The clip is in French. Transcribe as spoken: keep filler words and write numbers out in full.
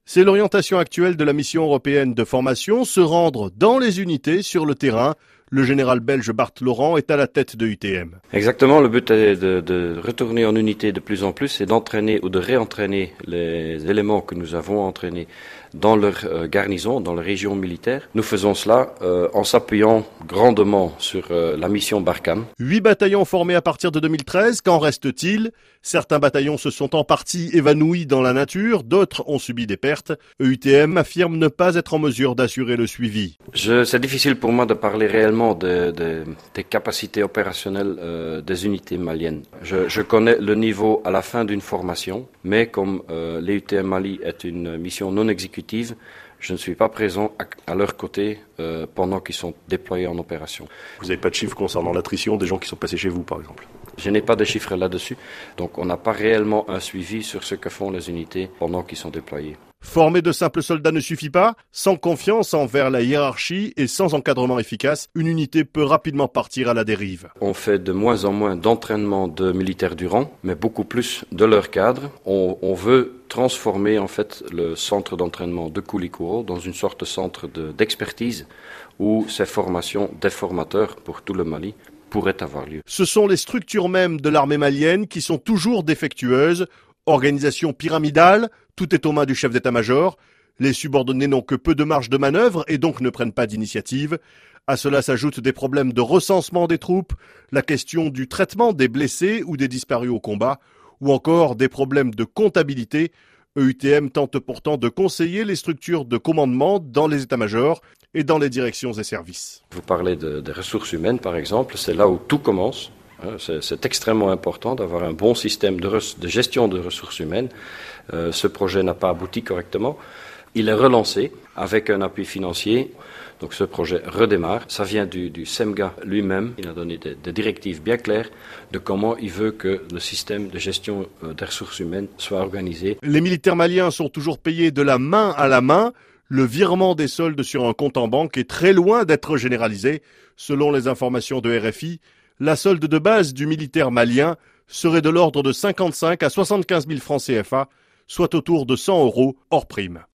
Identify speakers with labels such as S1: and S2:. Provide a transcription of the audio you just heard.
S1: C'est l'orientation actuelle de la mission européenne de formation, se rendre dans les unités sur le terrain. Le général belge Bart Laurent est à la tête de U T M.
S2: Exactement, le but est de, de retourner en unité de plus en plus et d'entraîner ou de réentraîner les éléments que nous avons entraînés dans leur euh, garnison, dans les régions militaires. Nous faisons cela euh, en s'appuyant grandement sur euh, la mission Barkhane.
S1: Huit bataillons formés à partir de deux mille treize, qu'en reste-t-il? Certains bataillons se sont en partie évanouis dans la nature, d'autres ont subi des pertes. U T M affirme ne pas être en mesure d'assurer le suivi.
S2: Je, c'est difficile pour moi de parler réellement de, de, des capacités opérationnelles euh, des unités maliennes. Je, je connais le niveau à la fin d'une formation, mais comme euh, l'U T M Mali est une mission non exécutive, je ne suis pas présent à, à leur côté euh, pendant qu'ils sont déployés en opération.
S1: Vous n'avez pas de chiffres concernant l'attrition des gens qui sont passés chez vous, par exemple?
S2: Je n'ai pas de chiffres là-dessus, donc on n'a pas réellement un suivi sur ce que font les unités pendant qu'ils sont déployés.
S1: Former de simples soldats ne suffit pas. Sans confiance envers la hiérarchie et sans encadrement efficace, une unité peut rapidement partir à la dérive.
S2: On fait de moins en moins d'entraînement de militaires du rang, mais beaucoup plus de leur cadre. On, on veut transformer en fait le centre d'entraînement de Koulikoro dans une sorte de centre de, d'expertise où ces formations des formateurs pour tout le Mali pourraient avoir lieu.
S1: Ce sont les structures mêmes de l'armée malienne qui sont toujours défectueuses. Organisation pyramidale, tout est aux mains du chef d'état-major. Les subordonnés n'ont que peu de marge de manœuvre et donc ne prennent pas d'initiative. À cela s'ajoutent des problèmes de recensement des troupes, la question du traitement des blessés ou des disparus au combat, ou encore des problèmes de comptabilité. E U T M tente pourtant de conseiller les structures de commandement dans les états-majors et dans les directions et services.
S2: Vous parlez de, des ressources humaines par exemple, c'est là où tout commence. C'est, c'est extrêmement important d'avoir un bon système de, res, de gestion de ressources humaines. Euh, ce projet n'a pas abouti correctement. Il est relancé avec un appui financier. Donc ce projet redémarre. Ça vient du, du SEMGA lui-même. Il a donné des, des directives bien claires de comment il veut que le système de gestion euh, des ressources humaines soit organisé.
S1: Les militaires maliens sont toujours payés de la main à la main. Le virement des soldes sur un compte en banque est très loin d'être généralisé. Selon les informations de R F I, la solde de base du militaire malien serait de l'ordre de cinquante-cinq à soixante-quinze mille francs C F A, soit autour de cent euros hors prime.